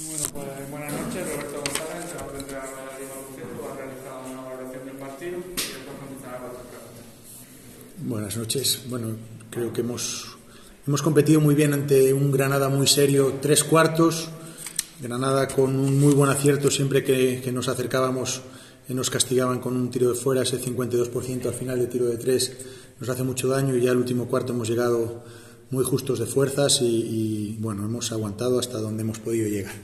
Bueno, pues buenas noches, Roberto González, entrenador de la Liga Baloncesto, ha realizado una valoración del partido y después contestará a vuestras preguntas. Buenas noches. Bueno, creo que hemos competido muy bien ante un Granada muy serio, 3/4. Granada con un muy buen acierto, siempre que nos acercábamos nos castigaban con un tiro de fuera, ese 52% al final de tiro de 3 nos hace mucho daño, y ya el último cuarto hemos llegado muy justos de fuerzas y bueno, hemos aguantado hasta donde hemos podido llegar.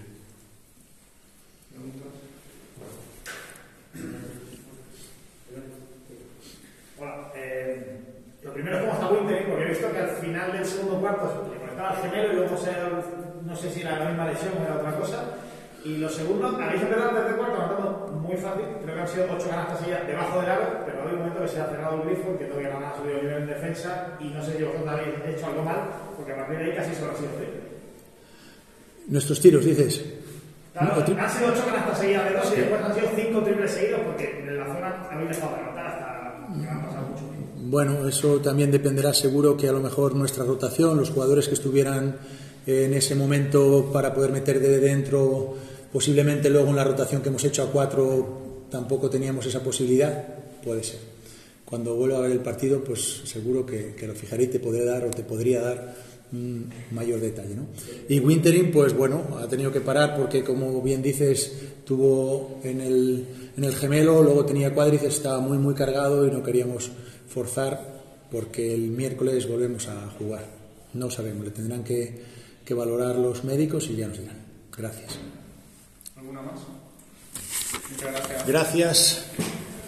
Hola, lo primero es cómo está Winter, porque he visto que al final del segundo cuarto le conectaba el gemelo y luego no sé si era la misma lesión o era otra cosa. Y lo segundo, habéis empezado el tercer cuarto anotando muy fácil, creo que han sido 8 canastas seguidas debajo del aro, pero hay un momento que se ha cerrado el grifo, que todavía no ha subido el nivel en defensa, y no sé si vosotros habéis hecho algo mal, porque a partir de ahí casi solo han sido 3. Nuestros tiros, dices. Claro, han sido 8 canastas seguidas de 2 y después han sido 5 triples seguidos, porque en la zona habéis dejado de anotar hasta que han pasado mucho tiempo. Bueno, eso también dependerá, seguro que a lo mejor nuestra rotación, los jugadores que estuvieran en ese momento para poder meter de dentro, posiblemente luego en la rotación que hemos hecho a 4 tampoco teníamos esa posibilidad, puede ser. Cuando vuelva a ver el partido, pues seguro que lo fijaré y te podría dar un mayor detalle, ¿no? Y Wintering, pues bueno, ha tenido que parar porque, como bien dices, tuvo en el gemelo, luego tenía cuádriceps, estaba muy cargado y no queríamos forzar porque el miércoles volvemos a jugar. No sabemos, le tendrán que valorar los médicos y ya nos dirán. Gracias. ¿Alguna más? Muchas gracias. Gracias.